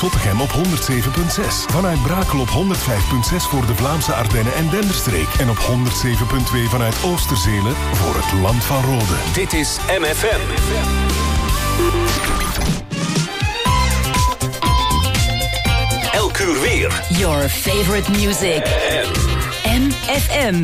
Zottegem op 107.6. Vanuit Brakel op 105.6 voor de Vlaamse Ardennen en Denderstreek. En op 107.2 vanuit Oosterzelen voor het Land van Rode. Dit is MFM. Elk uur weer. Your favorite music. MFM.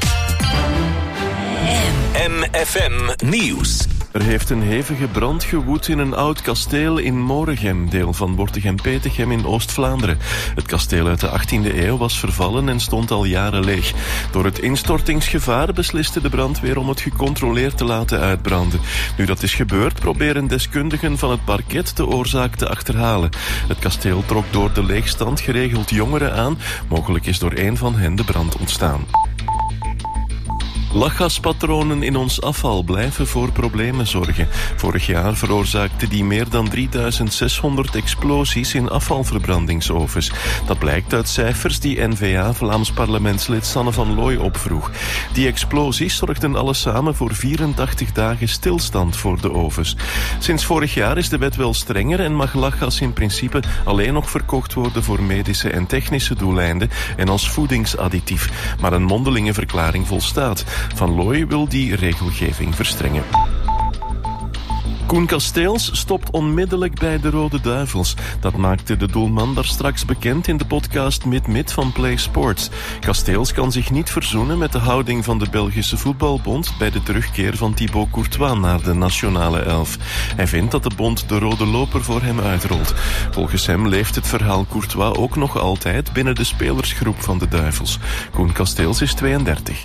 MFM Nieuws. Er heeft een hevige brand gewoed in een oud kasteel in Moregem, deel van Wortegem-Petegem in Oost-Vlaanderen. Het kasteel uit de 18e eeuw was vervallen en stond al jaren leeg. Door het instortingsgevaar besliste de brandweer om het gecontroleerd te laten uitbranden. Nu dat is gebeurd, proberen deskundigen van het parket de oorzaak te achterhalen. Het kasteel trok door de leegstand geregeld jongeren aan. Mogelijk is door een van hen de brand ontstaan. Lachgaspatronen in ons afval blijven voor problemen zorgen. Vorig jaar veroorzaakten die meer dan 3600 explosies in afvalverbrandingsovens. Dat blijkt uit cijfers die N-VA Vlaams parlementslid Sanne van Looy opvroeg. Die explosies zorgden alles samen voor 84 dagen stilstand voor de ovens. Sinds vorig jaar is de wet wel strenger en mag lachgas in principe alleen nog verkocht worden voor medische en technische doeleinden en als voedingsadditief. Maar een mondelinge verklaring volstaat. Van Looy wil die regelgeving verstrengen. Koen Kasteels stopt onmiddellijk bij de Rode Duivels. Dat maakte de doelman daar straks bekend in de podcast Mid-Mid van Play Sports. Kasteels kan zich niet verzoenen met de houding van de Belgische Voetbalbond bij de terugkeer van Thibaut Courtois naar de nationale elf. Hij vindt dat de bond de rode loper voor hem uitrolt. Volgens hem leeft het verhaal Courtois ook nog altijd binnen de spelersgroep van de Duivels. Koen Kasteels is 32.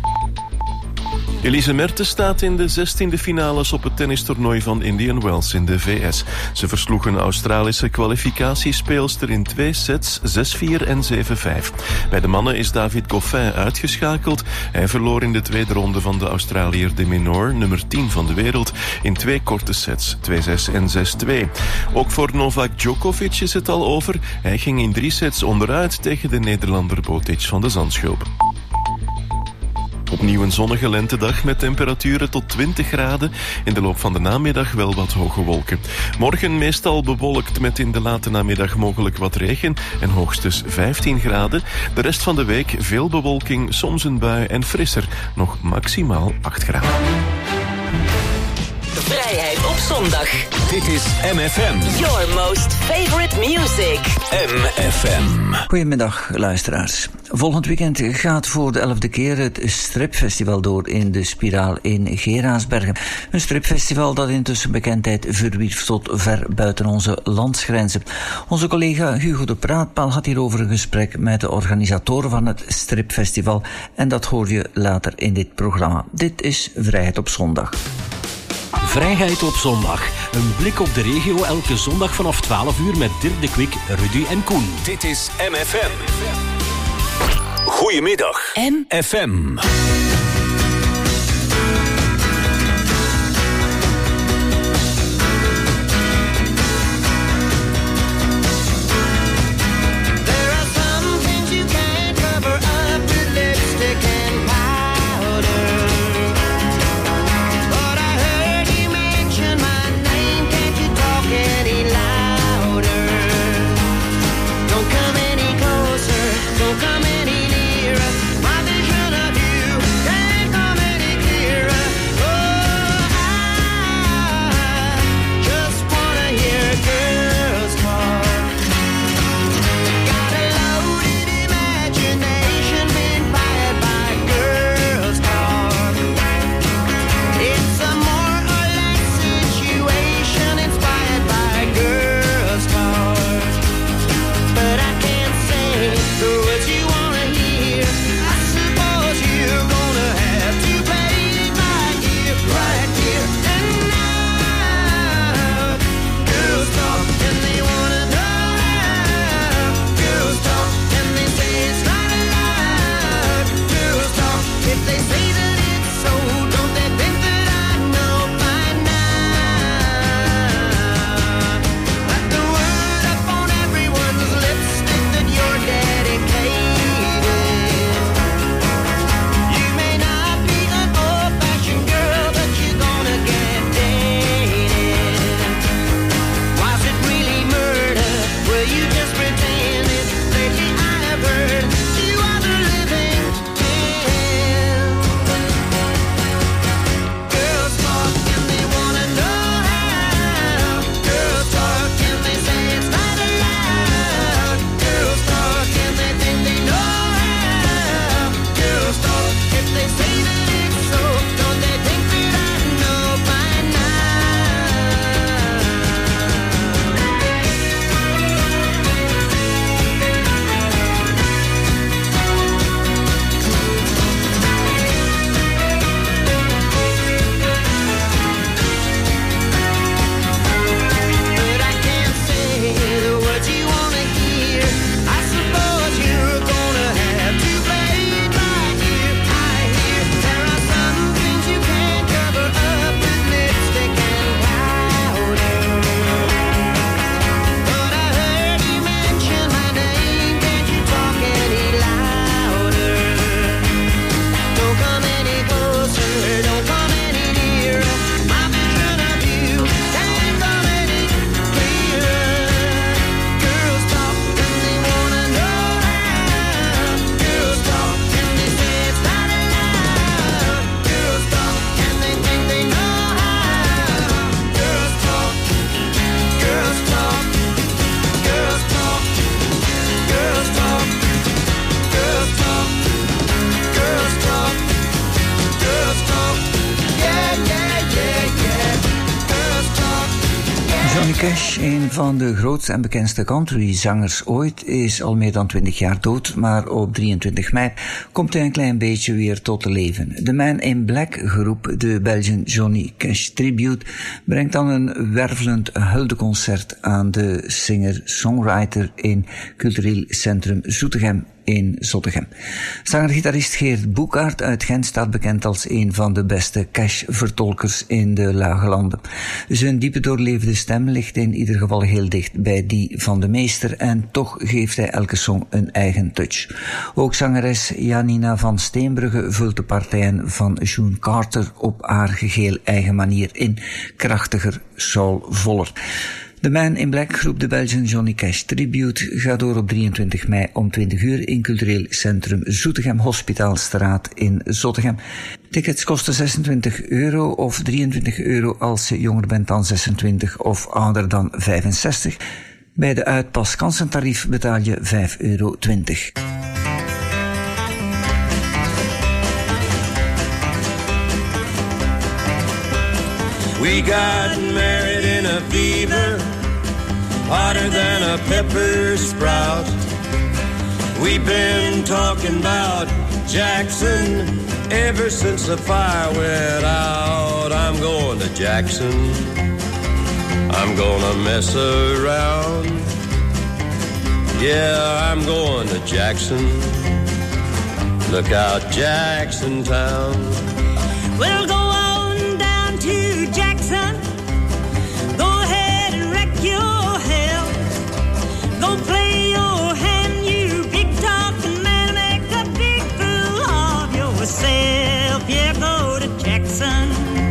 Elise Mertens staat in de 16e finales op het tennistoernooi van Indian Wells in de VS. Ze versloeg een Australische kwalificatiespeelster in 2 sets, 6-4 en 7-5. Bij de mannen is David Goffin uitgeschakeld. Hij verloor in de tweede ronde van de Australiër de Minaur, nummer 10 van de wereld, in 2 korte sets, 2-6 en 6-2. Ook voor Novak Djokovic is het al over. Hij ging in 3 sets onderuit tegen de Nederlander Botic van de Zandschulp. Opnieuw een zonnige lentedag met temperaturen tot 20 graden. In de loop van de namiddag wel wat hoge wolken. Morgen meestal bewolkt met in de late namiddag mogelijk wat regen en hoogstens 15 graden. De rest van de week veel bewolking, soms een bui en frisser. Nog maximaal 8 graden. Vrijheid op zondag. Dit is MFM. Your most favorite music. MFM. Goedemiddag, luisteraars. Volgend weekend gaat voor de 11e keer het stripfestival door in de Spiraal in Geraardsbergen. Een stripfestival dat intussen bekendheid verwierf tot ver buiten onze landsgrenzen. Onze collega Hugo de Praatpaal had hierover een gesprek met de organisatoren van het stripfestival. En dat hoor je later in dit programma. Dit is Vrijheid op zondag. Vrijheid op zondag. Een blik op de regio elke zondag vanaf 12 uur met Dirk de Kwik, Rudy en Koen. Dit is MFM. Goedemiddag. MFM. Come any closer, don't come any nearer. My vision of you Johnny Cash, een van de grootste en bekendste countryzangers ooit, is al meer dan 20 jaar dood, maar op 23 mei komt hij een klein beetje weer tot leven. De Man in Black groep, de Belgian Johnny Cash Tribute, brengt dan een wervelend huldeconcert aan de singer-songwriter in Cultureel Centrum Zoetegem in Zottegem. Zanger-gitarist Geert Boekaert uit Gent staat bekend als een van de beste Cash-vertolkers in de Lage Landen. Zijn diepe doorleefde stem ligt in ieder geval heel dicht bij die van de meester en toch geeft hij elke song een eigen touch. Ook zangeres Janina van Steenbrugge vult de partijen van June Carter op haar geheel eigen manier in, krachtiger, soulvoller. De Man in Black groep, de Belgian Johnny Cash Tribute, gaat door op 23 mei om 20 uur in Cultureel Centrum Zoetegem, Hospitaalstraat in Zottegem. Tickets kosten €26 of €23 als je jonger bent dan 26 of ouder dan 65. Bij de uitpaskansentarief betaal je €5,20. We got married in a fever, hotter than a pepper sprout. We've been talking about Jackson ever since the fire went out. I'm going to Jackson, I'm gonna mess around. Yeah, I'm going to Jackson, look out Jackson Town. We'll go to Jackson, go ahead and wreck your hell. Go play your hand, you big talking man, make a big fool of yourself. Yeah, go to Jackson,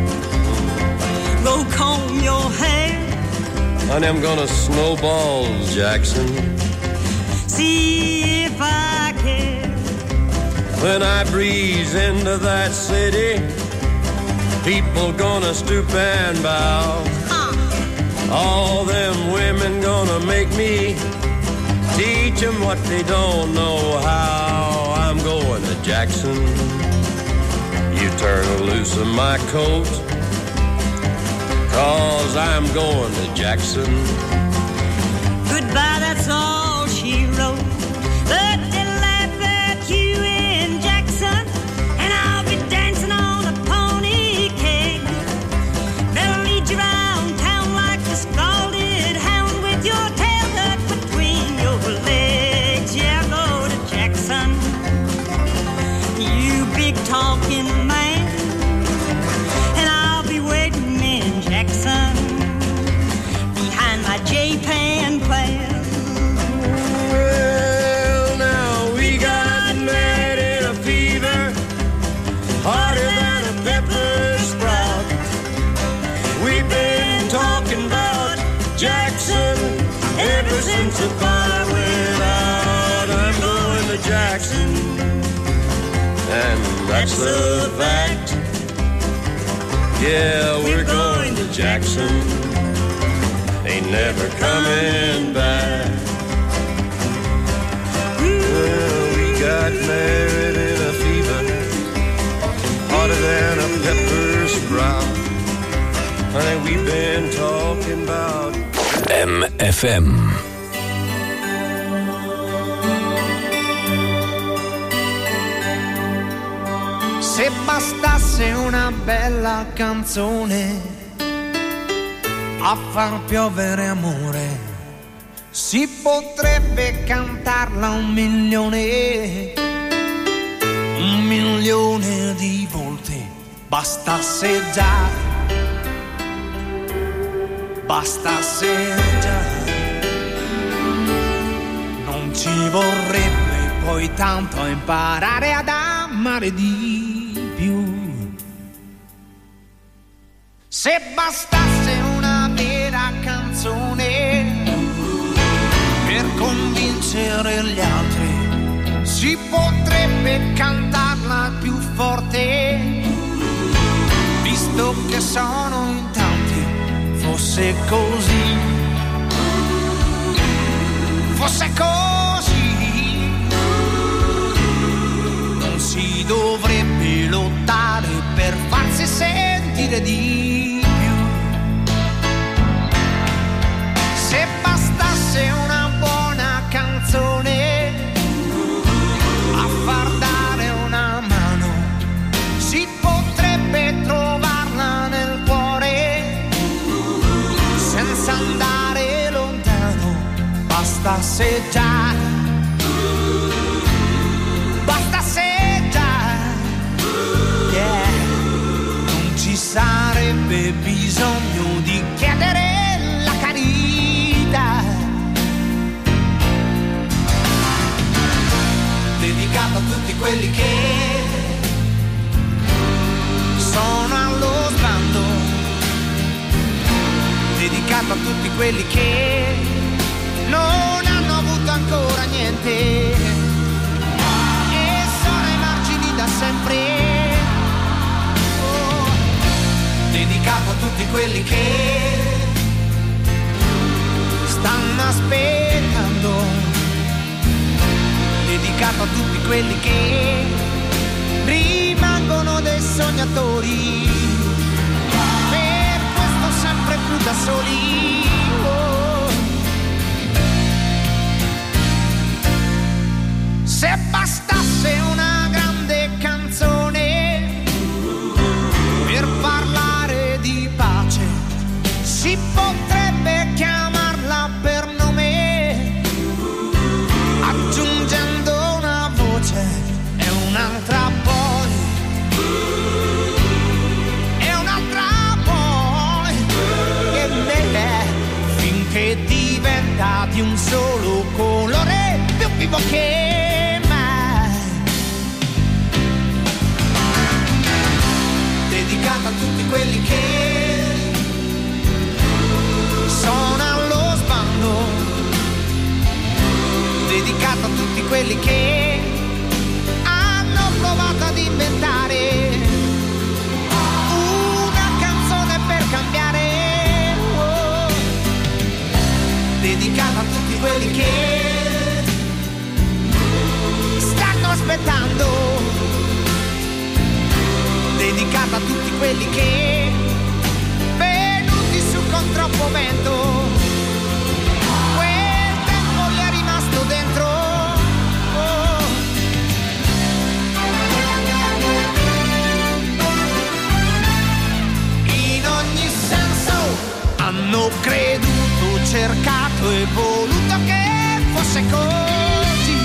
go comb your hair. Honey, I'm gonna snowball Jackson, see if I care. When I breeze into that city, people gonna stoop and bow. All them women gonna make me teach them what they don't know how. I'm going to Jackson, you turn loose of my coat, 'cause I'm going to Jackson. Goodbye, that's all she wrote. But they'll laugh at you in Jackson, and I'll be dancing on a pony king. They'll lead you around town like a scalded hound with your tail tucked between your legs. Yeah, go to Jackson, you big talking man, and I'll be waiting in Jackson behind my J-Pan plan. Well, now we got married in a fever, hotter than a pepper sprout. We've been talking about Jackson ever since the fire went out. I'm going to Jackson, and that's a fact. Yeah, we're going to Jackson, ain't never coming back. Well, we got married in a fever, hotter than a pepper sprout. Honey, we've been talking about MFM. Se bastasse una bella canzone a far piovere amore, si potrebbe cantarla 1.000.000 di volte. Bastasse già, non ci vorrebbe poi tanto imparare ad amare di più. Se bastasse una vera canzone per convincere gli altri, si potrebbe cantarla più forte, visto che sono in tanti. Fosse così, non si dovrebbe lottare per farsi sentire di più. basta assaggiare, basta assaggiare, yeah. Non ci sarebbe bisogno di chiedere la carità, dedicato a tutti quelli che sono allo sbando, dedicato a tutti quelli che non hanno avuto ancora niente e sono ai margini da sempre. Oh, dedicato a tutti quelli che stanno aspettando, dedicato a tutti quelli che rimangono dei sognatori, per questo sempre più da soli. Oh. Se bastasse una grande canzone per parlare di pace, si potrebbe chiamarla per nome, aggiungendo una voce e un'altra poi, e un'altra poi, finché diventa di un solo colore, più vivo che mai. Dedicato a tutti quelli che sono allo sbando, dedicato a tutti quelli che hanno provato ad inventare una canzone per cambiare. Oh. Dedicato a tutti quelli che stanno aspettando, dedicato a tutti quelli che venuti su con troppo vento, quel tempo gli è rimasto dentro. Oh. In ogni senso hanno creduto, cercato e voluto che fosse così,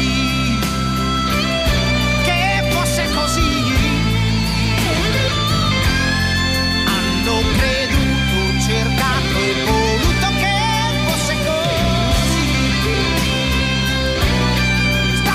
che fosse così. Hanno creduto, cercato e voluto che fosse così. Sta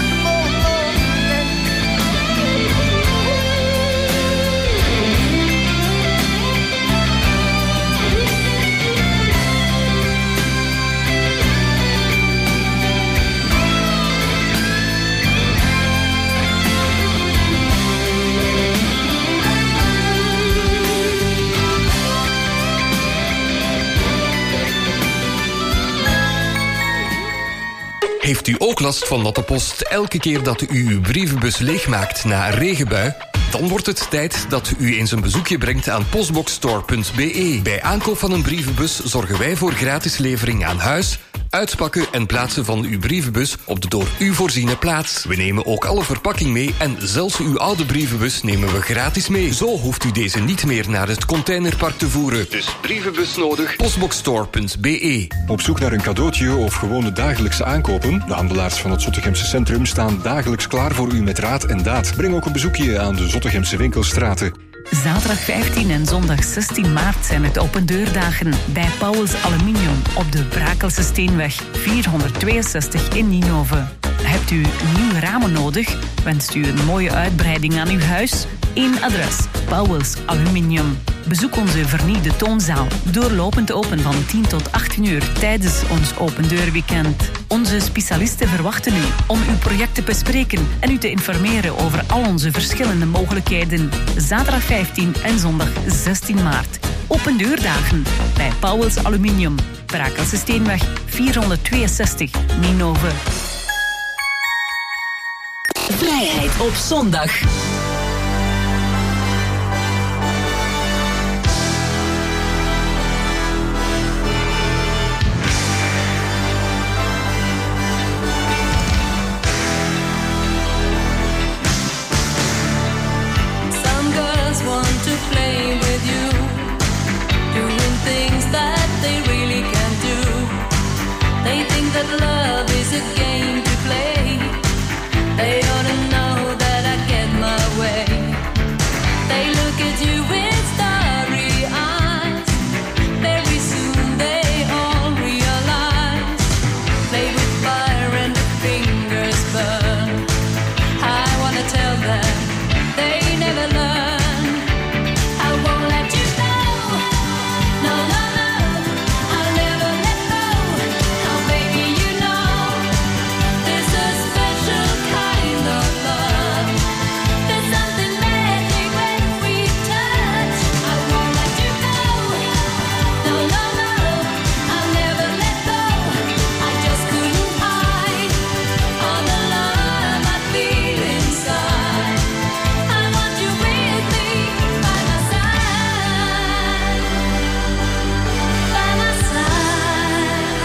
Heeft u ook last van natte post elke keer dat u uw brievenbus leegmaakt na een regenbui? Dan wordt het tijd dat u eens een bezoekje brengt aan postboxstore.be. Bij aankoop van een brievenbus zorgen wij voor gratis levering aan huis, uitpakken en plaatsen van uw brievenbus op de door u voorziene plaats. We nemen ook alle verpakking mee en zelfs uw oude brievenbus nemen we gratis mee. Zo hoeft u deze niet meer naar het containerpark te voeren. Dus brievenbus nodig, postboxstore.be. Op zoek naar een cadeautje of gewone dagelijkse aankopen? De handelaars van het Zottegemse centrum staan dagelijks klaar voor u met raad en daad. Breng ook een bezoekje aan de Zottegemse winkelstraten. Zaterdag 15 en zondag 16 maart zijn het opendeurdagen bij Pauwels Aluminium op de Brakelse Steenweg 462 in Ninove. Hebt u nieuwe ramen nodig? Wenst u een mooie uitbreiding aan uw huis? Eén adres, Pauwels Aluminium. Bezoek onze vernieuwde toonzaal, doorlopend open van 10 tot 18 uur tijdens ons opendeurweekend. Onze specialisten verwachten u om uw project te bespreken en u te informeren over al onze verschillende mogelijkheden. Zaterdag 15 en zondag 16 maart. Opendeurdagen bij Pauwels Aluminium, Brakelse Steenweg 462, Ninove. Vrijheid op zondag. They think that love is a game to play. They ought to know that I get my way. They look at you with starry eyes. Very soon they all realize. Play with fire and the fingers burn. I wanna tell them they never learn. I won't let you go. No, no, no. I'll never let go. Oh, baby, you know there's a special kind of love. There's something magic when we touch. I won't let you go. No, no, no. I'll never let go. I just couldn't hide all the love I feel inside. I want you with me by my side. By my side.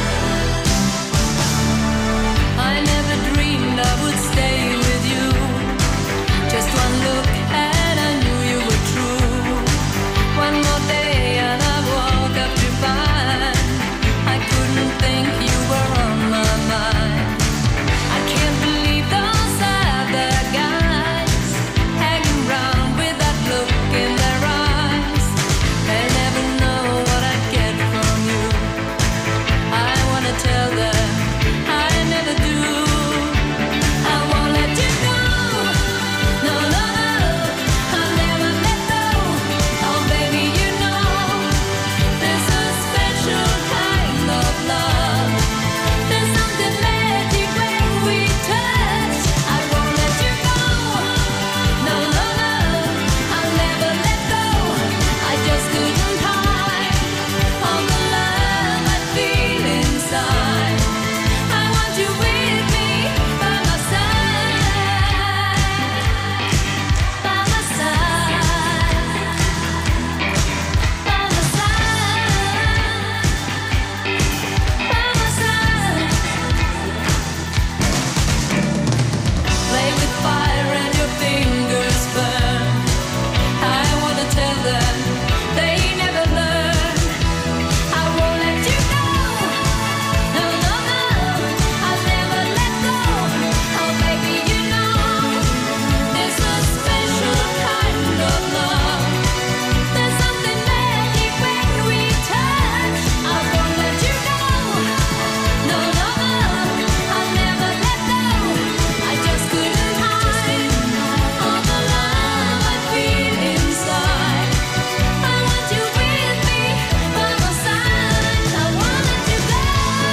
I never dreamed I would stay with you. Just one look and I knew you were true. One more day and I woke up to find I couldn't think you were on my mind. I can't believe those other guys hanging round with that look in their eyes. They never know what I get from you. I wanna tell them I never do. I won't let you go. No, no, no. I'll never let go. Oh, baby, you know there's a special kind of love. There's something magic when we touch. I won't let you go. No, no, no. I'll never let go. I just couldn't hide all the love I feel inside. I want you with me by my side. By my side. By my side. By my side. Play with fire and your fingers burn. I wanna tell them they never learn. I won't let you go. No, no, no. I'll never let go. Oh, baby, you know there's a special kind of love. There's something magic when we touch. I won't let you go. No, no, no. I'll never let go. I just couldn't hide all the love I feel inside. I want you with me by my side. I won't let you go.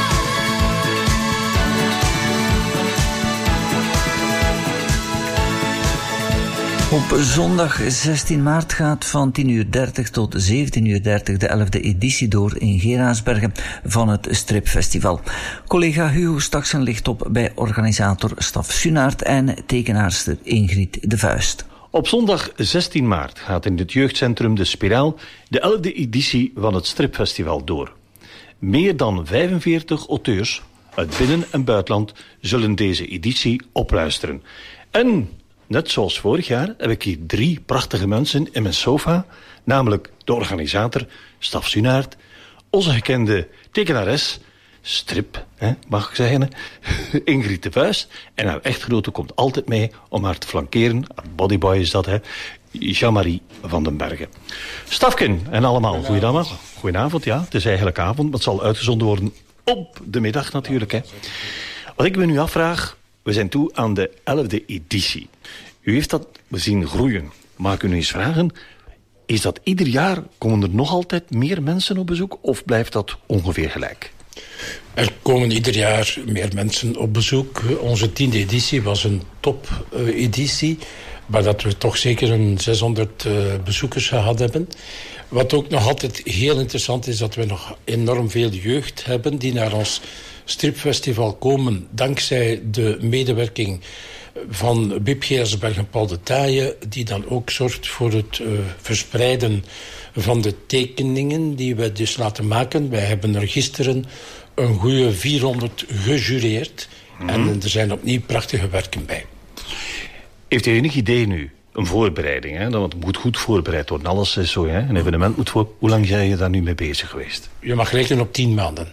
Op zondag 16 maart gaat van 10:30 tot 17:30 de 11e editie door in Geraardsbergen van het stripfestival. Collega Hugo Staksen ligt op bij organisator Staf Sunaert en tekenaarster Ingrid de Vuist. Op zondag 16 maart gaat in het jeugdcentrum De Spiraal de 11e editie van het stripfestival door. Meer dan 45 auteurs uit binnen- en buitenland zullen deze editie opluisteren. En net zoals vorig jaar heb ik hier 3 prachtige mensen in mijn sofa, namelijk de organisator Staf Sunaert, onze gekende tekenares, strip, mag ik zeggen, Ingrid de Vuist, en haar echtgenote komt altijd mee om haar te flankeren. Bodyboy is dat, Jean-Marie van den Bergen. Stafken en allemaal, goedenavond, ja, het is eigenlijk avond, maar het zal uitgezonden worden op de middag natuurlijk. Wat ik me nu afvraag, we zijn toe aan de 11e editie. U heeft dat zien groeien. Mag ik u nu eens vragen, is dat ieder jaar, komen er nog altijd meer mensen op bezoek of blijft dat ongeveer gelijk? Er komen ieder jaar meer mensen op bezoek. Onze 10e editie was een top-editie, waar dat we toch zeker een 600 bezoekers gehad hebben. Wat ook nog altijd heel interessant is, dat we nog enorm veel jeugd hebben die naar ons stripfestival komen, dankzij de medewerking van Bib Geraardsberg en Paul de Taaije, die dan ook zorgt voor het verspreiden van de tekeningen die we dus laten maken. Wij hebben er gisteren een goede 400 gejureerd. En er zijn opnieuw prachtige werken bij. Heeft u enig idee nu, een voorbereiding, hè? Dat moet goed voorbereid worden. Alles is zo, hè? Een evenement moet voor. Hoe lang zijn je daar nu mee bezig geweest? Je mag rekenen op 10 maanden.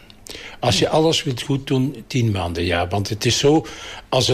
Als je alles wilt goed doen, 10 maanden, ja. Want het is zo, als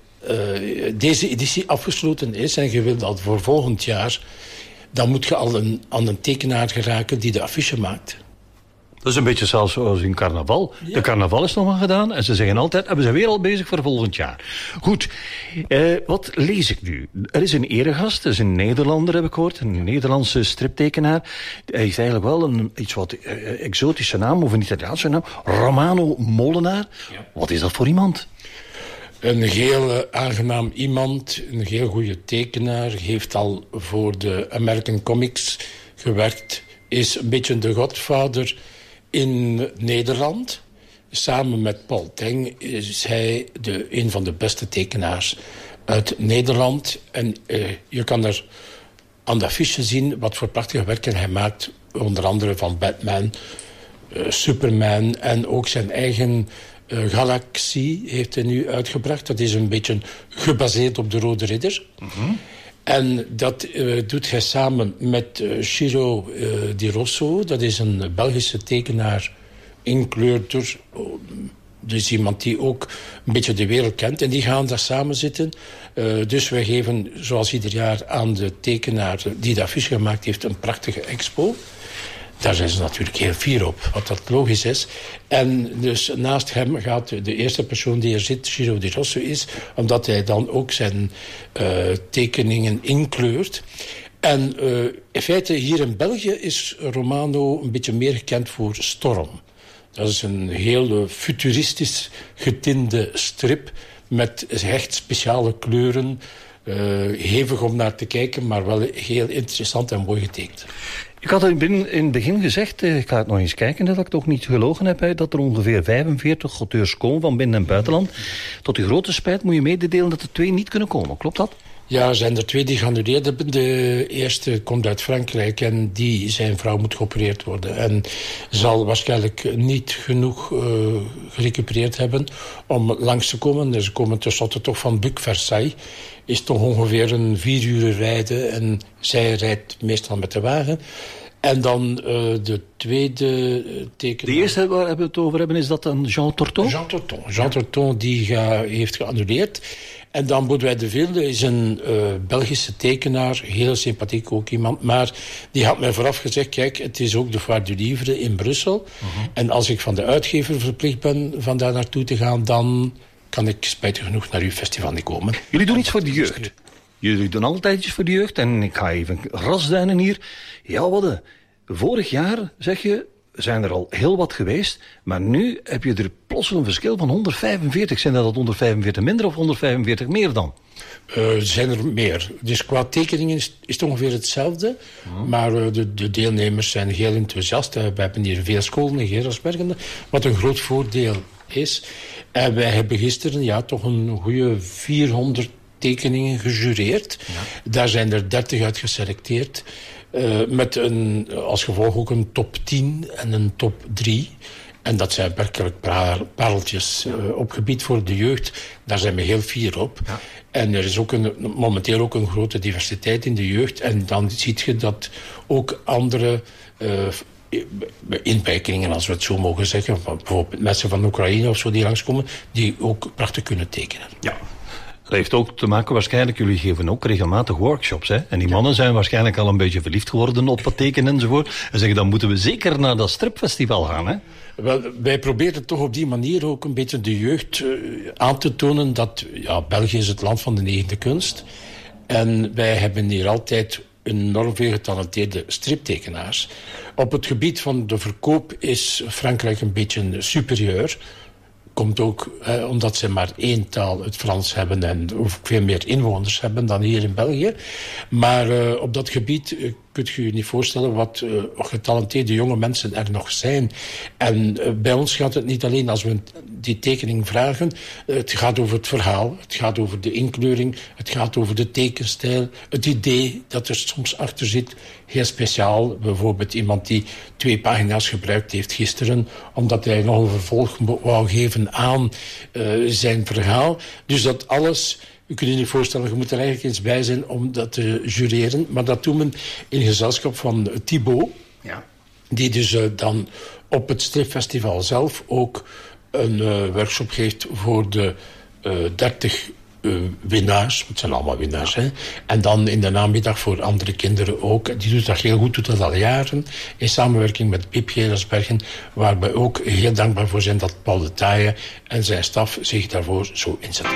deze editie afgesloten is en je wilt dat voor volgend jaar, dan moet je al aan een tekenaar geraken die de affiche maakt. Dat is een beetje zoals in carnaval. Ja. De carnaval is nog maar gedaan en ze zeggen altijd, we zijn weer al bezig voor volgend jaar. Goed, wat lees ik nu? Er is een eregast, dat is een Nederlander, heb ik gehoord. Een Nederlandse striptekenaar. Hij heeft eigenlijk wel een iets wat exotische naam, of een Italiaanse naam. Romano Molenaar. Ja. Wat is dat voor iemand? Een heel aangenaam iemand, een heel goede tekenaar. Heeft al voor de American Comics gewerkt. Is een beetje de godvader in Nederland. Samen met Paul Teng is hij een van de beste tekenaars uit Nederland. En je kan er aan de affiche zien wat voor prachtige werken hij maakt. Onder andere van Batman, Superman en ook zijn eigen Galaxie heeft hij nu uitgebracht. Dat is een beetje gebaseerd op de Rode Ridder. Mm-hmm. En dat doet hij samen met Ciro Di Rosso. Dat is een Belgische tekenaar, inkleurder. Dus iemand die ook een beetje de wereld kent. En die gaan daar samen zitten. Dus wij geven, zoals ieder jaar, aan de tekenaar die de affiche gemaakt heeft, een prachtige expo. Daar zijn ze natuurlijk heel fier op, wat dat logisch is. En dus naast hem gaat de eerste persoon die er zit, Ciro Di Rosso is, omdat hij dan ook zijn tekeningen inkleurt. En in feite hier in België is Romano een beetje meer gekend voor Storm. Dat is een heel futuristisch getinte strip met echt speciale kleuren. Hevig om naar te kijken, maar wel heel interessant en mooi getekend. Ik had in het begin gezegd, ik ga het nog eens kijken, dat ik toch niet gelogen heb, dat er ongeveer 45 auteurs komen van binnen- en buitenland. Tot uw grote spijt moet je mededelen dat er 2 niet kunnen komen. Klopt dat? Ja, er zijn er 2 die geannuleerd hebben. De eerste komt uit Frankrijk en zijn vrouw moet geopereerd worden. En zal waarschijnlijk niet genoeg gerecupereerd hebben om langs te komen. Dus ze komen tenslotte toch van Buc Versailles. Is toch ongeveer een 4 uur rijden en zij rijdt meestal met de wagen. En dan de tweede tekenaar. De eerste waar we het over hebben, is dat een Jean Torton? Jean Torton die heeft geannuleerd. En dan Baudouin de Vilde is een Belgische tekenaar, heel sympathiek ook iemand. Maar die had mij vooraf gezegd, kijk, het is ook de Foire du Livre in Brussel. Uh-huh. En als ik van de uitgever verplicht ben van daar naartoe te gaan, dan kan ik spijtig genoeg naar uw festival niet komen. Jullie doen iets voor de jeugd. Jullie doen altijd iets voor de jeugd. En ik ga even rasduinen hier. Ja, wat? Vorig jaar, zeg je, zijn er al heel wat geweest. Maar nu heb je er plots een verschil van 145. Zijn dat 145 minder of 145 meer dan? Zijn er meer. Dus qua tekeningen is het ongeveer hetzelfde. Oh. Maar de deelnemers zijn heel enthousiast. We hebben hier veel scholen in Geraardsbergen, wat een groot voordeel is. En wij hebben gisteren toch een goede 400 tekeningen gejureerd. Ja. Daar zijn er 30 uit geselecteerd. Met als gevolg ook een top 10 en een top 3. En dat zijn werkelijk pareltjes op gebied voor de jeugd. Daar zijn we heel fier op. Ja. En er is ook momenteel ook een grote diversiteit in de jeugd. En dan zie je dat ook andere inperkingen, als we het zo mogen zeggen, bijvoorbeeld mensen van Oekraïne of zo die langskomen, die ook prachtig kunnen tekenen. Ja. Dat heeft ook te maken, waarschijnlijk, jullie geven ook regelmatig workshops, hè? En die mannen zijn waarschijnlijk al een beetje verliefd geworden op het tekenen enzovoort. En zeggen, dan moeten we zeker naar dat stripfestival gaan, hè? Wel, wij proberen toch op die manier ook een beetje de jeugd aan te tonen dat België is het land van de negende kunst. En wij hebben hier altijd enorm veel getalenteerde striptekenaars. Op het gebied van de verkoop is Frankrijk een beetje superieur. Komt ook omdat ze maar 1 taal, het Frans, hebben en veel meer inwoners hebben dan hier in België. Maar op dat gebied kunt je je niet voorstellen wat getalenteerde jonge mensen er nog zijn. En bij ons gaat het niet alleen als we die tekening vragen. Het gaat over het verhaal, het gaat over de inkleuring, het gaat over de tekenstijl, het idee dat er soms achter zit. Heel speciaal, bijvoorbeeld iemand die 2 pagina's gebruikt heeft gisteren, omdat hij nog een vervolg wou geven aan zijn verhaal. Dus dat alles, u kunt je niet voorstellen, je moet er eigenlijk eens bij zijn om dat te jureren. Maar dat doen we in gezelschap van Thibaut, die dus dan op het stripfestival zelf ook een workshop geeft voor de 30 winnaars. Het zijn allemaal winnaars. Hè? En dan in de namiddag voor andere kinderen ook. Die doet dat heel goed, doet dat al jaren. In samenwerking met Piep Gelersbergen. Waar we ook heel dankbaar voor zijn dat Paul de Taaie en zijn staf zich daarvoor zo inzetten.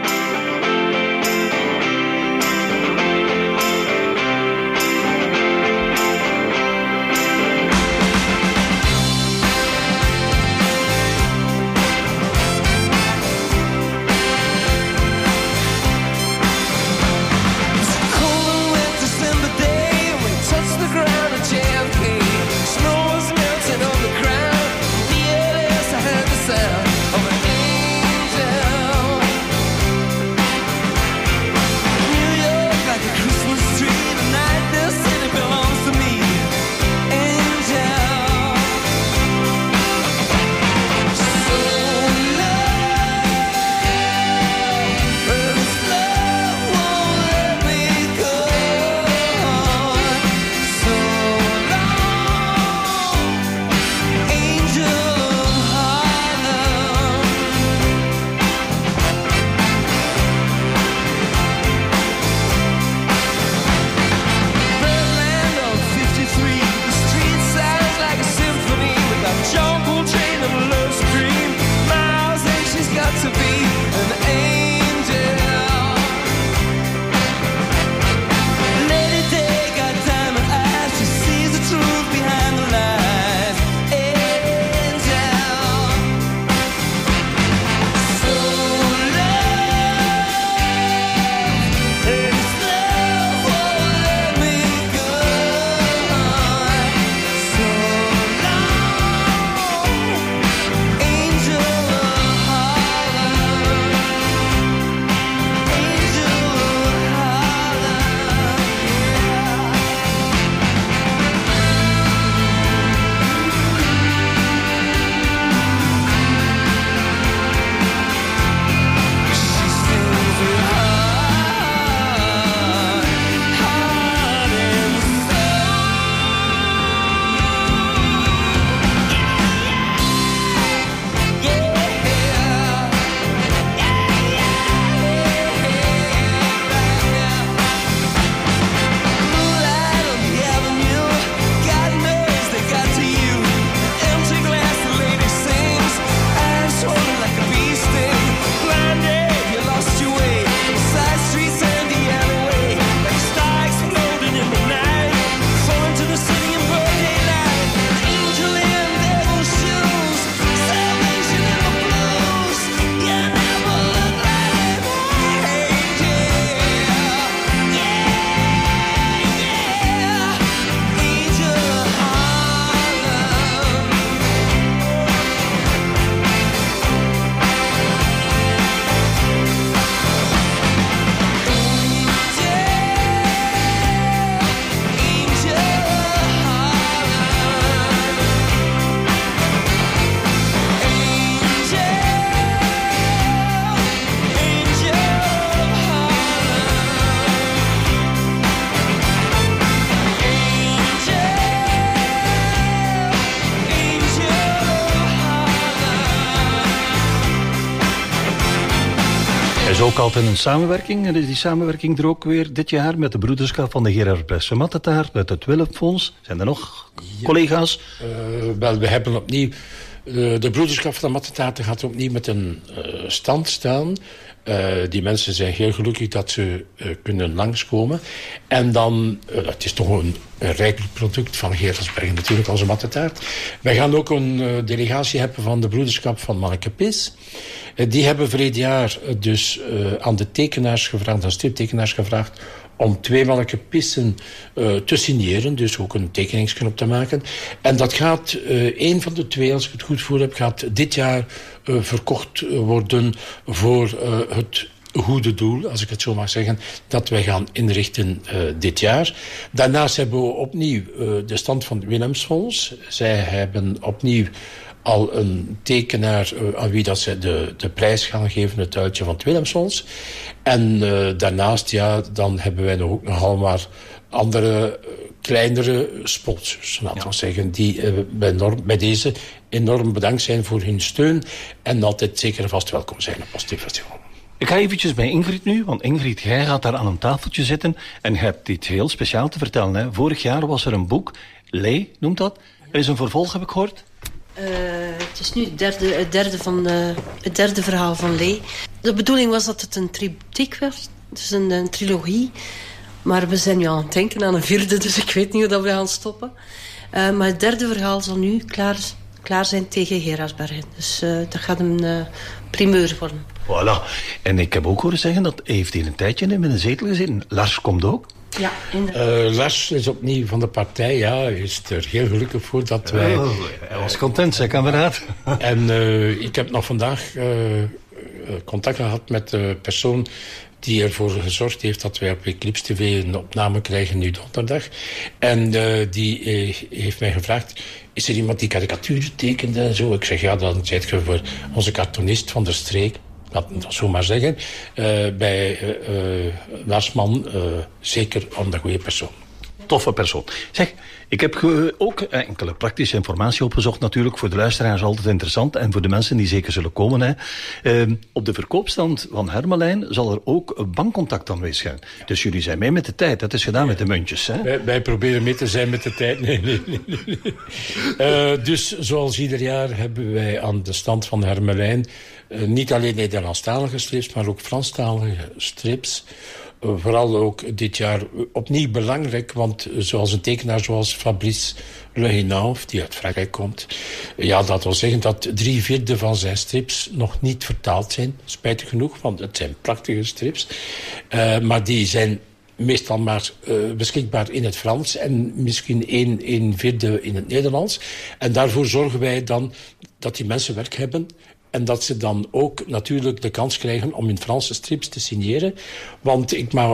Ook altijd een samenwerking. En is die samenwerking er ook weer dit jaar met de broederschap van de Gerard Bresse Mattetaart, met het Willemfonds. Zijn er nog collega's? Wel, we hebben opnieuw... de broederschap van de Mattetaarten gaat opnieuw met een stand staan. Die mensen zijn heel gelukkig dat ze kunnen langskomen. En dan, het is toch een rijker product van Gelersbergen natuurlijk, als een mattetaart. Wij gaan ook een delegatie hebben van de broederschap van Manneke Pis. Die hebben verleden jaar dus aan de tekenaars gevraagd, aan de striptekenaars gevraagd, om 2 Manneke Pissen te signeren, dus ook een tekeningsknop te maken. En dat gaat, één van de 2, als ik het goed voor heb, gaat dit jaar verkocht worden voor het goede doel, als ik het zo mag zeggen, dat wij gaan inrichten dit jaar. Daarnaast hebben we opnieuw de stand van het Willemsfonds. Zij hebben opnieuw al een tekenaar aan wie dat ze de prijs gaan geven, het uitje van het Willemsfonds. En daarnaast, ja, dan hebben wij ook nogal maar andere kleinere sponsors, laten we zeggen, die bij deze enorm bedankt zijn voor hun steun en altijd zeker en vast welkom zijn op ons festival. Ik ga eventjes bij Ingrid nu, want Ingrid, jij gaat daar aan een tafeltje zitten en je hebt iets heel speciaal te vertellen. Hè? Vorig jaar was er een boek, Lee noemt dat. Er is een vervolg, heb ik gehoord. Het is nu het derde verhaal van Lee. De bedoeling was dat het een triptyk werd, dus een trilogie. Maar we zijn nu aan het denken aan een vierde, dus ik weet niet hoe dat we gaan stoppen. Maar het derde verhaal zal nu klaar zijn tegen Geraardsbergen. Dus dat gaat een primeur worden. Voilà. En ik heb ook horen zeggen dat hij heeft hier een tijdje in een zetel gezeten. Lars komt ook. Ja, inderdaad. Lars is opnieuw van de partij, ja. Hij is er heel gelukkig voor dat wij... Hij was content, zeg kameraad. En ik heb nog vandaag contact gehad met de persoon die ervoor gezorgd heeft dat wij op Eclipse TV een opname krijgen nu donderdag. En die heeft mij gevraagd, is er iemand die karikaturen tekent en zo? Ik zeg, ja, dan zijt je voor onze cartoonist van der Streek. Laat me dat zo maar zeggen. Bij Larsman zeker een goede persoon. Toffe persoon. Zeg, ik heb ook enkele praktische informatie opgezocht natuurlijk. Voor de luisteraars altijd interessant. En voor de mensen die zeker zullen komen. Hè. Op de verkoopstand van Hermelijn zal er ook een bankcontact aanwezig zijn. Dus jullie zijn mee met de tijd. Dat is gedaan met de muntjes. Hè? Wij proberen mee te zijn met de tijd. Nee. Dus zoals ieder jaar hebben wij aan de stand van Hermelijn niet alleen Nederlandstalige strips, maar ook Franstalige strips. Vooral ook dit jaar opnieuw belangrijk, want zoals een tekenaar zoals Fabrice Le Hénauf, die uit Frankrijk komt, ja, dat wil zeggen dat 3/4 van zijn strips nog niet vertaald zijn, spijtig genoeg, want het zijn prachtige strips. Maar die zijn meestal maar beschikbaar in het Frans en misschien 1/4 in het Nederlands. En daarvoor zorgen wij dan dat die mensen werk hebben. En dat ze dan ook natuurlijk de kans krijgen om in Franse strips te signeren. Want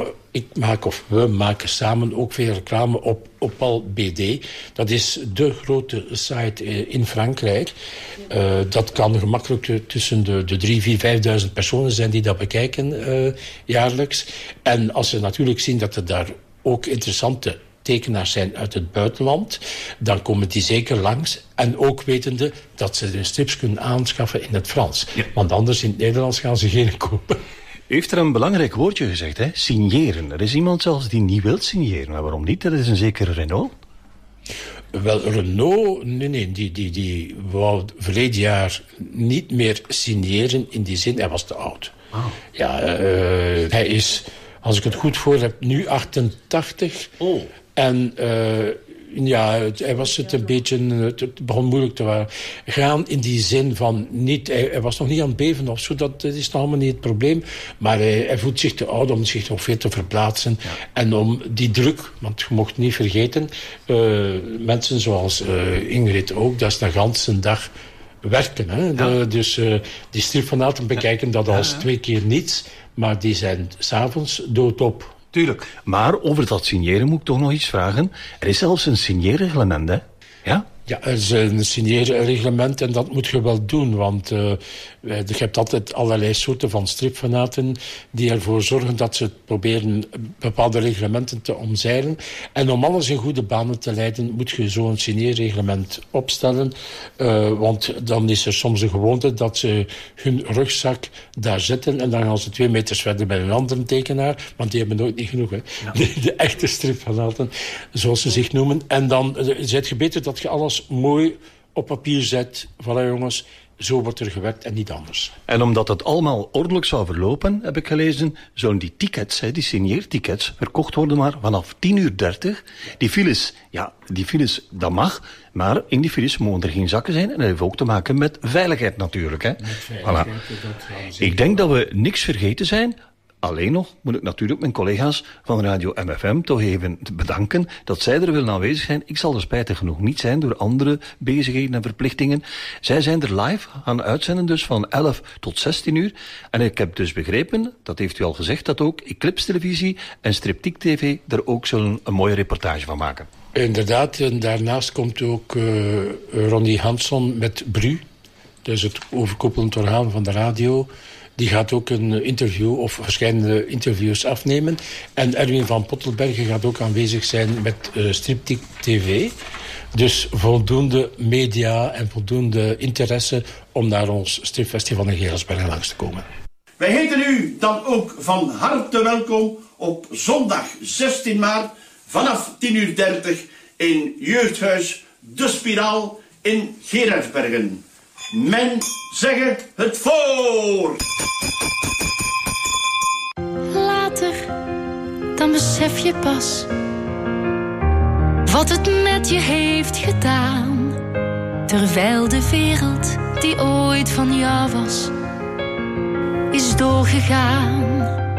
we maken samen ook veel reclame op Opal BD. Dat is de grote site in Frankrijk. Dat kan gemakkelijk tussen de 3.000, 4.000, 5.000 personen zijn die dat bekijken jaarlijks. En als ze natuurlijk zien dat er daar ook interessante tekenaars zijn uit het buitenland, dan komen die zeker langs. En ook wetende dat ze de strips kunnen aanschaffen in het Frans. Ja. Want anders in het Nederlands gaan ze geen kopen. U heeft er een belangrijk woordje gezegd, hè? Signeren. Er is iemand zelfs die niet wil signeren. Maar waarom niet? Dat is een zekere Renault. Wel, Renault, nee, die wou verleden jaar niet meer signeren in die zin. Hij was te oud. Oh. Ja, hij is, als ik het goed voor heb, nu 88. Oh. En hij was het een beetje, het begon moeilijk te gaan in die zin van hij was nog niet aan het beven of zo, dat is nog allemaal niet het probleem. Maar hij voelt zich te oud om zich nog veel te verplaatsen. Ja. En om die druk, want je mocht niet vergeten, mensen zoals Ingrid ook, dat is de ganse dag werken. Hè? Ja. Dus die stripfanaten bekijken dat als 2 keer niets, maar die zijn 's avonds doodop. Tuurlijk. Maar over dat signeren moet ik toch nog iets vragen. Er is zelfs een signeerreglement, hè? Ja? Ja, er is een signeerreglement en dat moet je wel doen. Want je hebt altijd allerlei soorten van stripfanaten die ervoor zorgen dat ze proberen bepaalde reglementen te omzeilen. En om alles in goede banen te leiden moet je zo'n signeerreglement opstellen. Want dan is er soms een gewoonte dat ze hun rugzak daar zetten en dan gaan ze 2 meters verder bij een andere tekenaar. Want die hebben nooit niet genoeg, hè. Ja. De echte stripfanaten, zoals ze zich noemen. En dan zet je beter dat je alles mooi op papier zet. Voilà jongens, zo wordt er gewerkt en niet anders. En omdat het allemaal ordelijk zou verlopen, heb ik gelezen, zouden die tickets, die signeertickets, verkocht worden maar vanaf 10:30. Die files, dat mag, maar in die files mogen er geen zakken zijn. En dat heeft ook te maken met veiligheid natuurlijk. Hè. Met veiligheid, voilà. Ik denk dat we niks vergeten zijn. Alleen nog moet ik natuurlijk mijn collega's van Radio MFM toch even bedanken dat zij er willen aanwezig zijn. Ik zal er spijtig genoeg niet zijn door andere bezigheden en verplichtingen. Zij zijn er live aan uitzenden dus van 11 tot 16 uur. En ik heb dus begrepen, dat heeft u al gezegd, dat ook Eclipse Televisie en Striptiek TV er ook zullen een mooie reportage van maken. Inderdaad, en daarnaast komt ook Ronnie Hansson met Bru. dus het overkoepelend orgaan van de radio, die gaat ook een interview of verschillende interviews afnemen. En Erwin van Pottelbergen gaat ook aanwezig zijn met Striptiek TV. Dus voldoende media en voldoende interesse om naar ons stripfestival in Geraardsbergen langs te komen. Wij heten u dan ook van harte welkom op zondag 16 maart vanaf 10:30 in Jeugdhuis De Spiraal in Geraardsbergen. Men zeggen het voor! Later, dan besef je pas wat het met je heeft gedaan. Terwijl de wereld die ooit van jou was, is doorgegaan.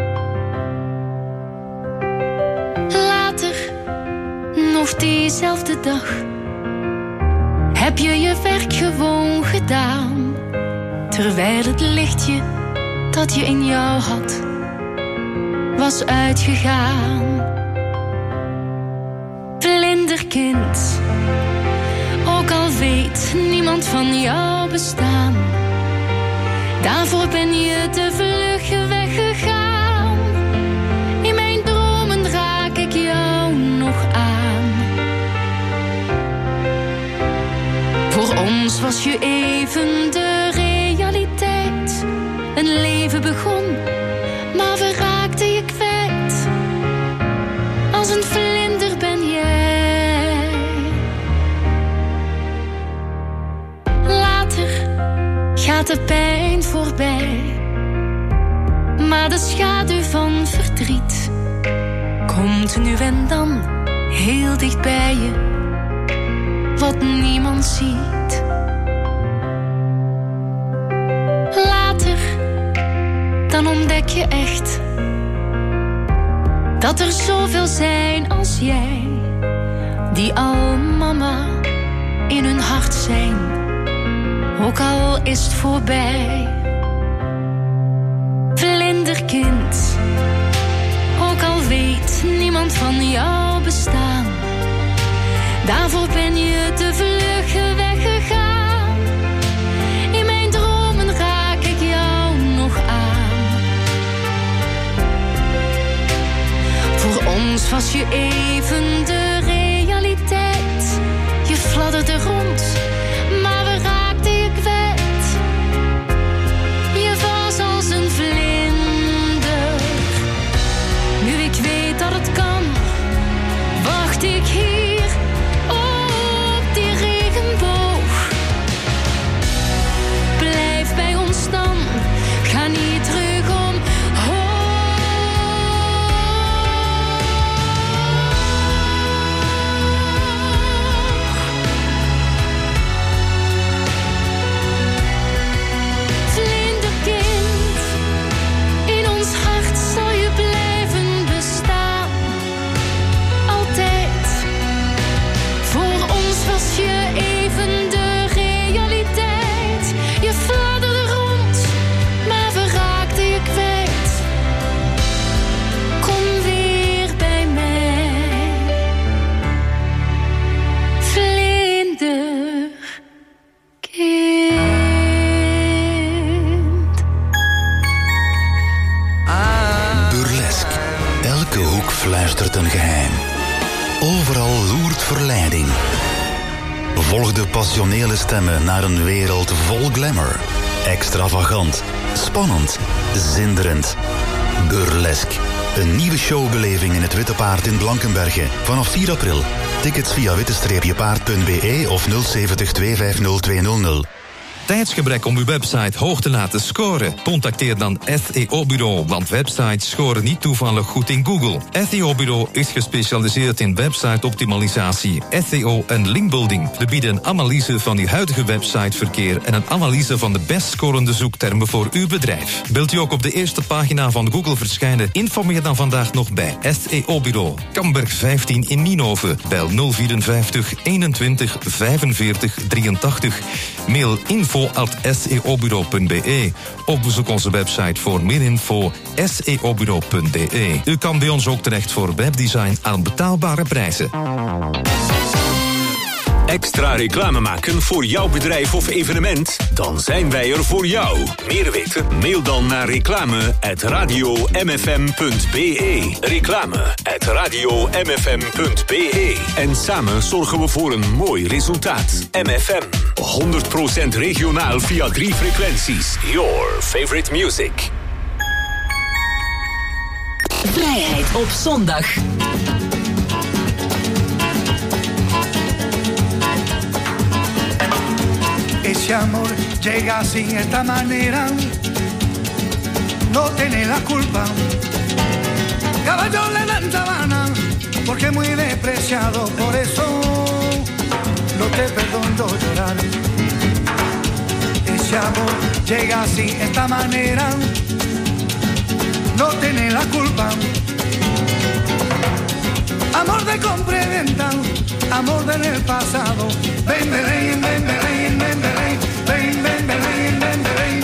Later, nog diezelfde dag, heb je je werk gewoon gedaan. Terwijl het lichtje dat je in jou had, was uitgegaan. Vlinderkind, ook al weet niemand van jouw bestaan, daarvoor ben je te vlug weggegaan. In mijn dromen raak ik jou nog aan. Voor ons was je even de realiteit. Een leven begon, maar we raakten je kwijt. Als een vlinder ben jij. Later gaat de pijn voorbij, maar de schaduw van verdriet komt nu en dan heel dicht bij je, wat niemand ziet. Later, dan ontdek je echt dat er zoveel zijn als jij, die al mama in hun hart zijn, ook al is het voorbij. Vlinderkind, ook al weet niemand van jouw bestaan, daarvoor ben je te vlug weggegaan. In mijn dromen raak ik jou nog aan. Voor ons was je even de realiteit. Je fladderde rond, maar we raakten je kwijt. Je was als een vlinder. Nu ik weet dat het kan, wacht ik hier op die regenboog. Blijf bij ons dan, ga niet terug omhoog. Vlinderkind, in ons hart zal je blijven bestaan. Altijd. Voor ons was je even de realiteit. Je fladderde rond, maar we raakten je kwijt. Kom weer bij mij. Vlinderkind. Burlesque. Elke hoek fluistert een geheim. Overal loert verleiding. Volg de passionele stemmen naar een wereld vol glamour. Extravagant, spannend, zinderend. Burlesque. Een nieuwe showbeleving in het Witte Paard in Blankenberge. Vanaf 4 april. Tickets via witte-paard.be of 070 250 200. Tijdsgebrek om uw website hoog te laten scoren? Contacteer dan SEO Bureau, want websites scoren niet toevallig goed in Google. SEO Bureau is gespecialiseerd in website-optimalisatie, SEO en linkbuilding. We bieden een analyse van uw huidige websiteverkeer en een analyse van de best scorende zoektermen voor uw bedrijf. Wilt u ook op de eerste pagina van Google verschijnen? Informeer dan vandaag nog bij SEO Bureau. Kamberg 15 in Nienhoven. Bel 054 21 45 83. Mail info@seobureau.be of bezoek onze website voor meer info seobureau.be. U kan bij ons ook terecht voor webdesign aan betaalbare prijzen. Extra reclame maken voor jouw bedrijf of evenement? Dan zijn wij er voor jou. Meer weten? Mail dan naar reclame@radiomfm.be. Reclame@radiomfm.be. En samen zorgen we voor een mooi resultaat. MFM. 100% regionaal via 3 frequenties. Your favorite music. Vrijheid op zondag. Ese amor llega así, esta manera, no tiene la culpa. Caballo le dan sabana, porque muy despreciado, por eso no te perdono llorar. Ese amor llega así, esta manera, no tiene la culpa. Amor de compra y venta, amor del pasado. Ven, ven, ven, ven, ven, ven, ven, ven, ven, ven, ven, ven.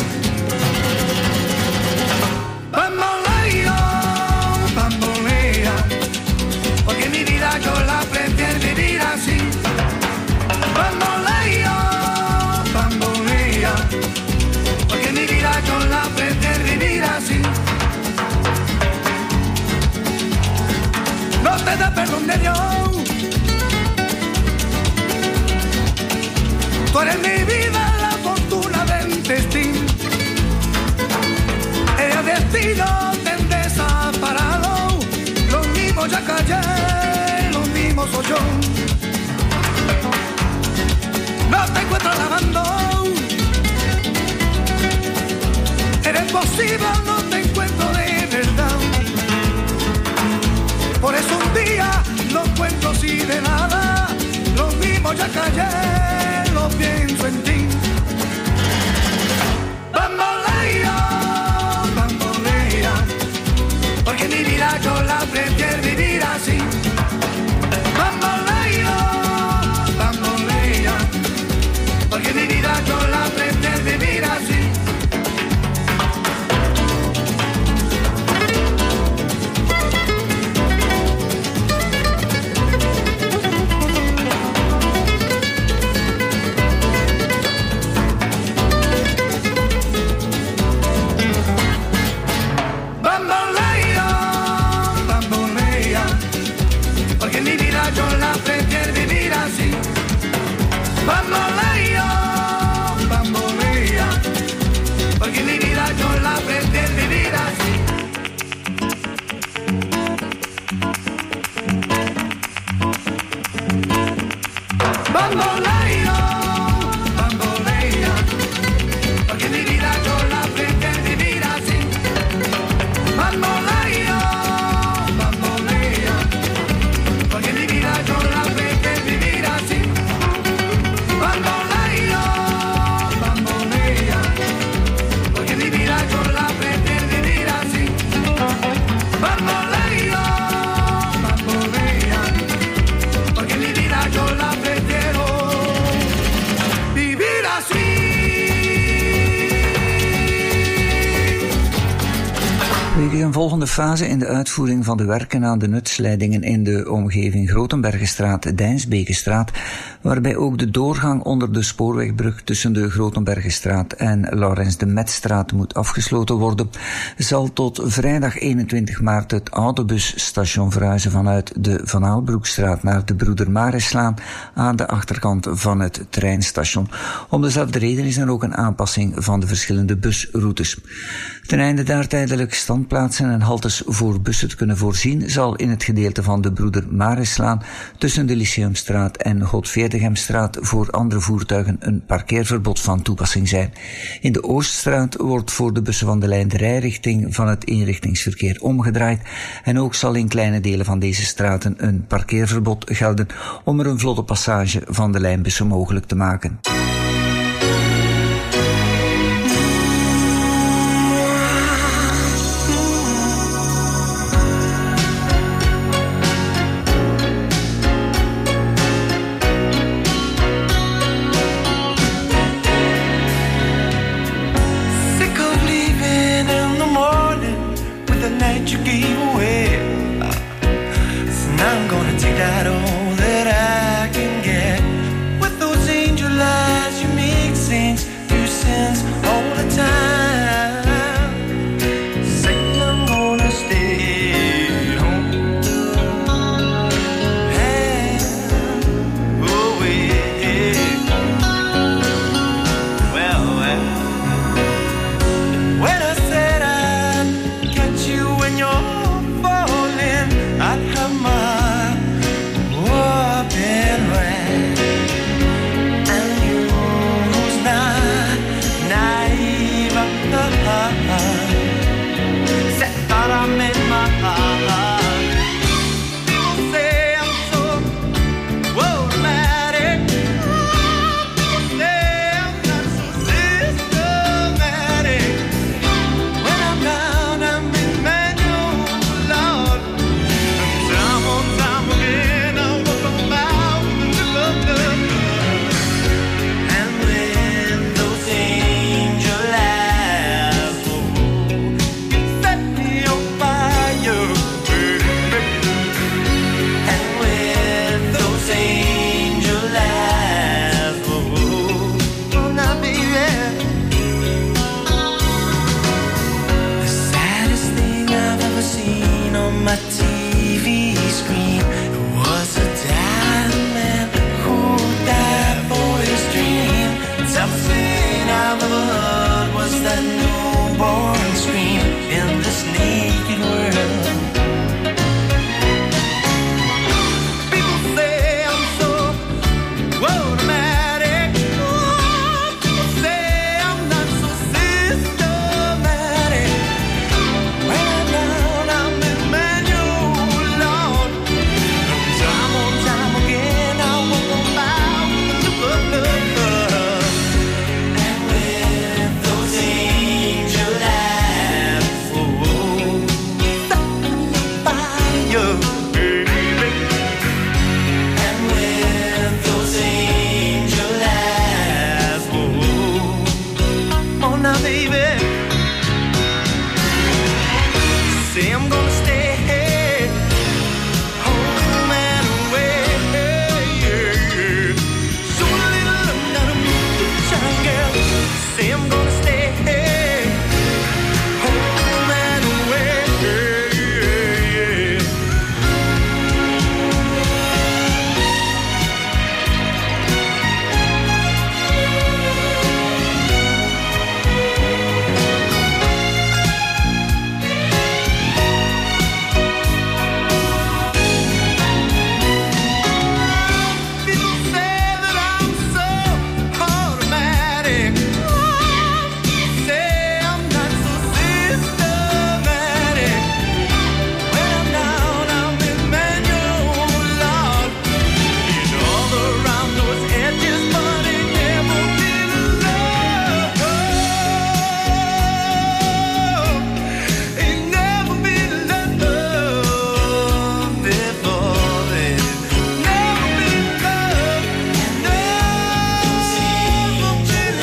Bamboleo, bambolea, porque mi vida yo la prefiero vivir así. Bamboleo, bambolea, porque mi vida yo la prefiero vivir así. No te da perdón de Dios. Tú eres mi vida, la fortuna del destino. El destino te han desaparado. Lo mismo ya callé, lo mismo soy yo. No te encuentro lavando. Eres posible, no te encuentro de verdad. Por eso un día no cuento así de nada. Lo mismo ya callé, lo pienso en ti. Bambolea, bambolea, porque mi vida yo la prefiero vivir así. Bambolea, bambolea, porque mi vida yo la prefiero vivir así. Bambolea, bambolea, porque mi vida yo la prefiero vivir así. Bambolea, bambolea, porque mi vida yo la prefiero vivir así. Bambolea, bambolea, porque mi vida yo la prefiero vivir así. Bambolea, bambolea, porque mi vida yo la prefiero vivir así. Bambolea, bambolea, porque mi vida yo la prefiero vivir así. Weer een volgende fase in de uitvoering van de werken aan de nutsleidingen in de omgeving Grotenbergenstraat, Dijnsbekenstraat, waarbij ook de doorgang onder de spoorwegbrug tussen de Grotenbergenstraat en Laurens de Metstraat moet afgesloten worden, zal tot vrijdag 21 maart het oude busstation verhuizen vanuit de Van Aalbroekstraat naar de Broeder Marislaan aan de achterkant van het treinstation. Om dezelfde reden is er ook een aanpassing van de verschillende busroutes. Ten einde daar tijdelijk standplaatsen en haltes voor bussen te kunnen voorzien, zal in het gedeelte van de Broeder Marislaan tussen de Lyceumstraat en Godveerdegemstraat voor andere voertuigen een parkeerverbod van toepassing zijn. In de Ooststraat wordt voor de bussen van de lijn de rijrichting van het eenrichtingsverkeer omgedraaid en ook zal in kleine delen van deze straten een parkeerverbod gelden om er een vlotte passage van de lijnbussen mogelijk te maken. That all that I can get a newborn scream in this naked world. People say I'm so automatic. People say I'm not so systematic. When I'm down, I'm in manual, Lord. And time on time again, I won't bow with the look of love. And with those angel eyes, oh, fire, baby. And with those angel eyes, oh, now, baby. Say I'm gonna stay home and away. So a little love, not a moonshine girl. Say I'm gonna stay home and away. People say that I'm so automatic. Say I'm not so systematic. When I'm down, I'm in manual, Lord. Being all around those edges, but ain't never been love. Ain't never been love before then. Never been love. Never been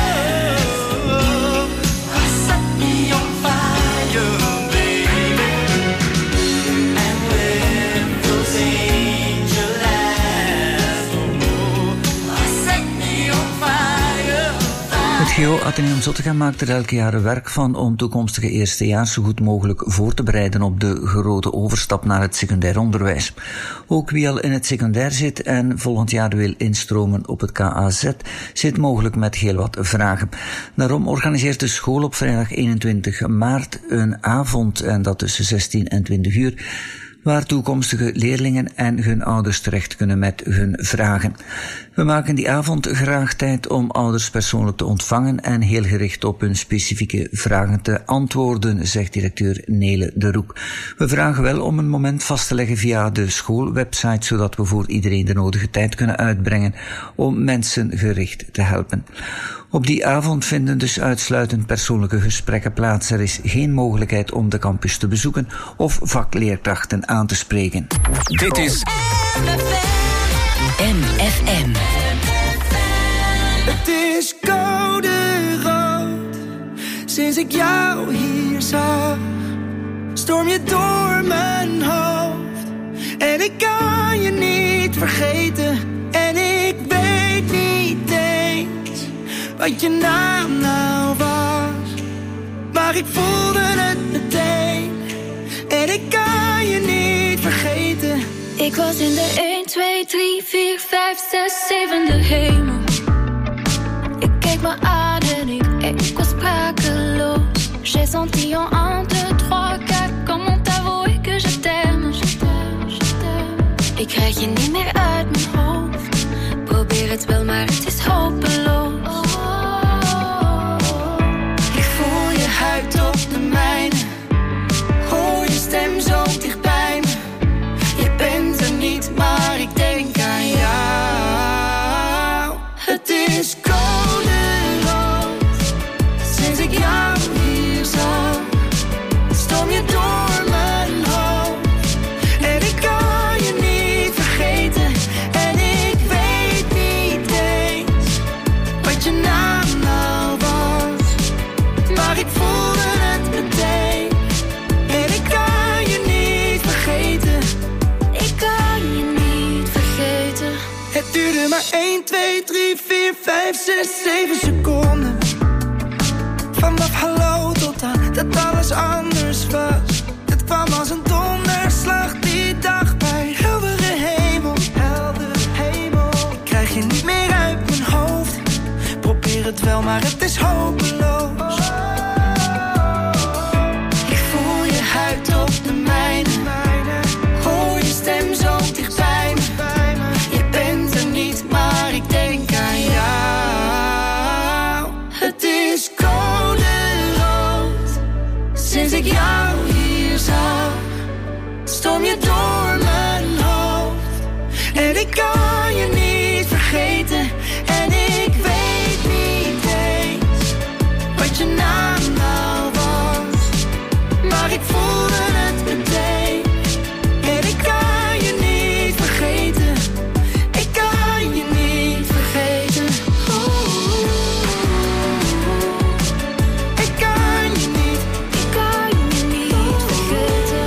love. Set me on fire, baby. And with those angel eyes, oh, set me on fire. Het GO Atheneum Zottegem maakt er elk jaar werk van om toekomstige eerstejaars zo goed mogelijk voor te bereiden op de grote overstap naar het secundair onderwijs. Ook wie al in het secundair zit en volgend jaar wil instromen op het KAZ, zit mogelijk met heel wat vragen. Daarom organiseert de school op vrijdag 21 maart een avond, en dat tussen 16 en 20 uur, waar toekomstige leerlingen en hun ouders terecht kunnen met hun vragen. We maken die avond graag tijd om ouders persoonlijk te ontvangen en heel gericht op hun specifieke vragen te antwoorden, zegt directeur Nele de Roek. We vragen wel om een moment vast te leggen via de schoolwebsite, zodat we voor iedereen de nodige tijd kunnen uitbrengen om mensen gericht te helpen. Op die avond vinden dus uitsluitend persoonlijke gesprekken plaats. Er is geen mogelijkheid om de campus te bezoeken of vakleerkrachten aan te spreken. Dit is MFM. Het is code rood. Sinds ik jou hier zag, storm je door mijn hoofd. En ik kan je niet vergeten. En ik weet niet eens wat je naam nou was. Maar ik voelde het meteen. En ik kan je niet vergeten. Ik was in de 1, 2, 3, 4, 5, 6, 7e hemel. Ik keek me aan en ik was sprakeloos. J'ai senti en 1, 2, 3, 4 comment t'avouer que je t'aime. Ik krijg je niet meer uit mijn hoofd. Probeer het wel, maar het is hopeloos. Ik voel je huid op de mijne. Hoor je stem zo dichtbij me. Je bent er niet, maar ik denk aan jou. Het is code rood. Sinds ik jou hier zag, storm je door mijn hoofd. En ik kan je niet vergeten. En ik weet niet eens wat je naam nou was. Maar ik voelde het meteen. En ik kan je niet vergeten. Ik kan je niet vergeten. Het duurde maar 1, 2, 3, 4, 5, 6, 7 seconden. Vanaf hallo tot aan dat alles anders was. Het kwam als een donderslag die dag bij heldere hemel. Ik krijg je niet meer uit mijn hoofd. Probeer het wel, maar het is hopeloos. Sinds ik jou hier zag, storm je door mijn hoofd. En ik kan je niet vergeten. En ik weet niet eens wat je naam nou was, maar ik voelde het meteen. En ik kan je niet vergeten. Ik kan je niet vergeten. Ik kan je niet vergeten.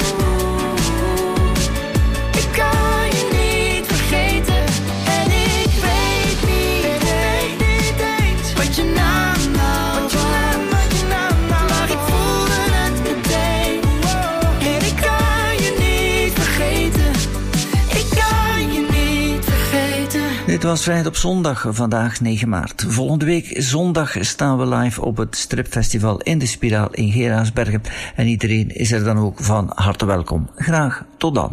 Ik kan je niet vergeten. En ik weet niet eens wat je naam nou was, maar ik voelde het meteen. En ik kan je niet vergeten. Ik kan je niet vergeten. Dit was Vrijheid op zondag, vandaag 9 maart. Volgende week zondag staan we live op het stripfestival in de Spiraal in Geraardsbergen. En iedereen is er dan ook van harte welkom. Graag tot dan.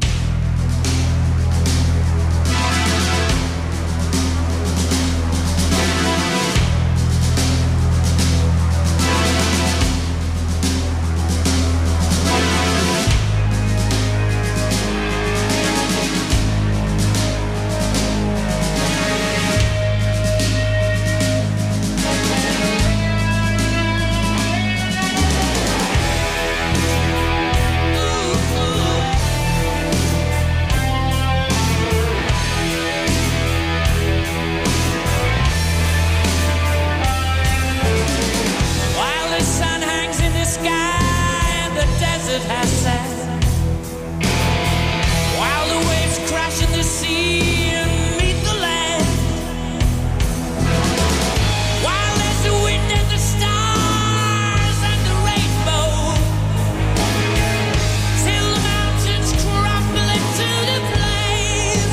While the sun hangs in the sky and the desert has sand, while the waves crash in the sea and meet the land, while there's the wind and the stars and the rainbow, till the mountains crumble into the plain.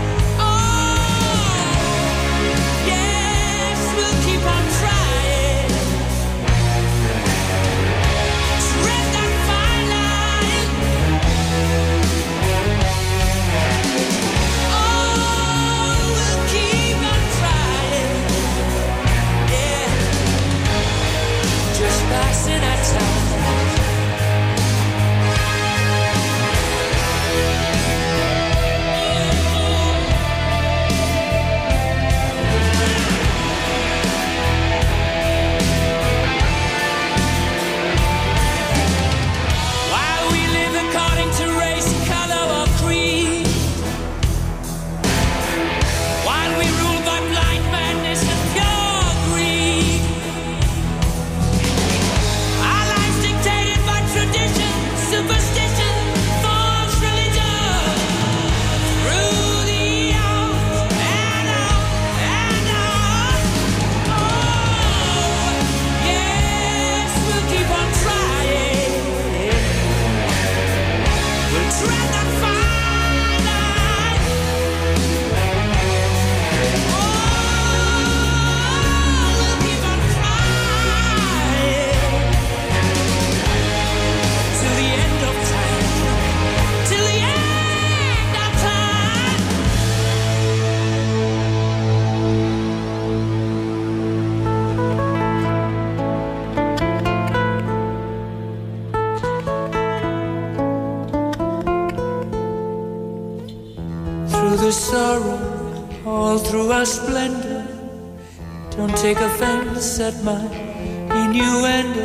Oh, yes, we'll keep on trying. Tread that fine line. Oh, we'll keep on trying. Yeah, just passing our time. While we live according to race, color, or creed, while we rule by blind madness and pure greed, our lives dictated by tradition, superstition, false religion, through the out and out and out. Oh, yes, we'll keep on trying. We'll tread that fine line. Oh, we'll keep on trying till the end of time. Till the end of time. Through the sorrow, all through our splendor, don't take offense at my innuendo.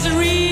misery.